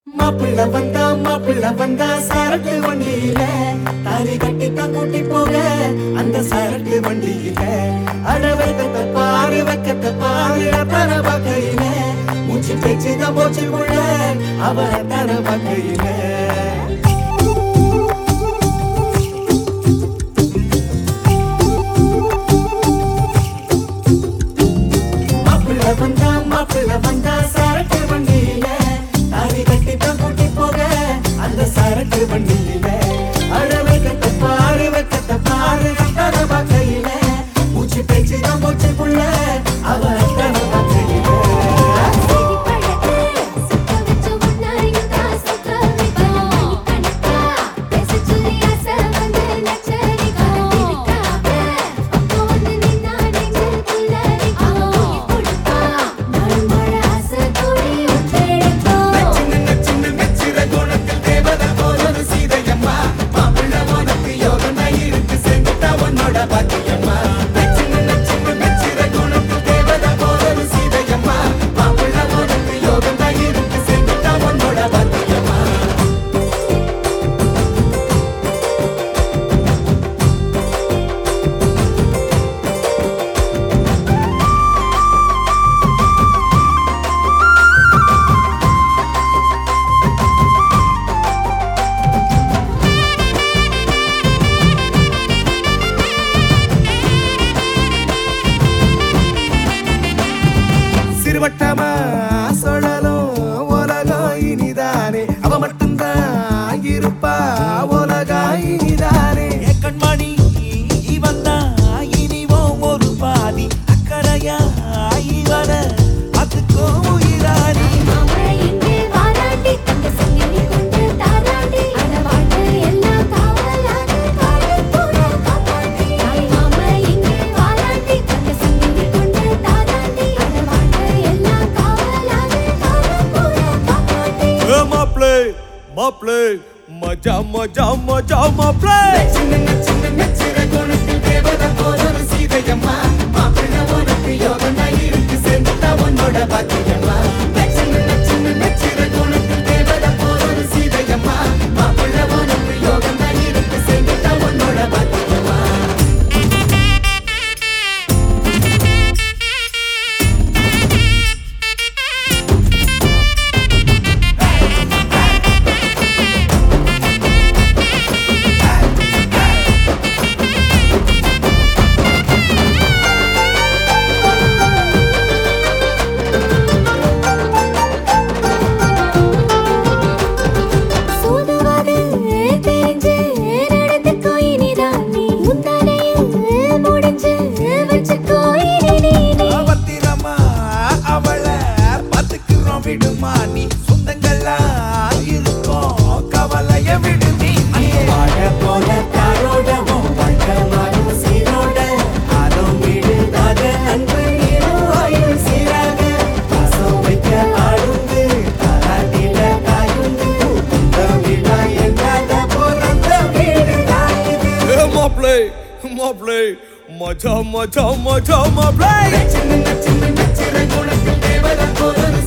மாப்பிள்ள வந்தா சரக்கு வண்டியில தாலி கட்டித்தான் கூட்டி போக அந்த சரக்கு வண்டியில அடவைக்கத்தை பாரு வைக்கத்தை பாரு தர வகையில மூச்சு பேச்சுதான் போச்சு உள்ள அவ தர வகையில மாப்பிள்ள வந்தா சரக்கு வண்டியில தாலி கட்டித்தான் கூட்டி போக அந்த சரக்கு வண்டியில அடவைக்கத்தை பாரு தர வகையில மூச்சு பேச்சுதான் போச்சு உள்ள அவ தர வகையில வட்டமா சொல்லலும் உலகம் இனிதானே அவ மட்டும்தான் இருப்பா உலகம் இனிதானே கண்மணி இவந்தா இனிவோம் ஒரு பாதி அக்கறையா இவர அதுக்கும் உயிராடி மாப்ளே மஜா மஜா மஜா மாப்ளே சின்ன கோணத்தில் தேவதை போல ஒரு சீதையம்மா மாப்பிள்ள உனக்கு யோகம் இருக்கு சேர்ந்துட்டா உன்னோட பாக்கியம்மா சின்ன கோணத்தில் தேவதை போல ஒரு சீதையம்மா மாப்பிள்ள உனக்கு யோகம் இருக்கு சேர்ந்துட்டா உன்னோட பாக்கியம்மா விடுமா நீ சொந்தங்கள்லாம் இருக்கும் கவலைய விடு நீ வாழ போல தாரோடவும் வாழ்க்கை மாறும் சீரோட ஆரோம் விடுதாக அன்பு ஆயுள் சீராக பாசம் வைக்க ஆளுந்து தாராட்டில காயுந்து இந்த விழா என்னாத பிறந்த வீடு மாப்ளே மாப்ளே மஜா மஜா மஜா மாப்ளே சின்ன குணத்தில் தேவதை போல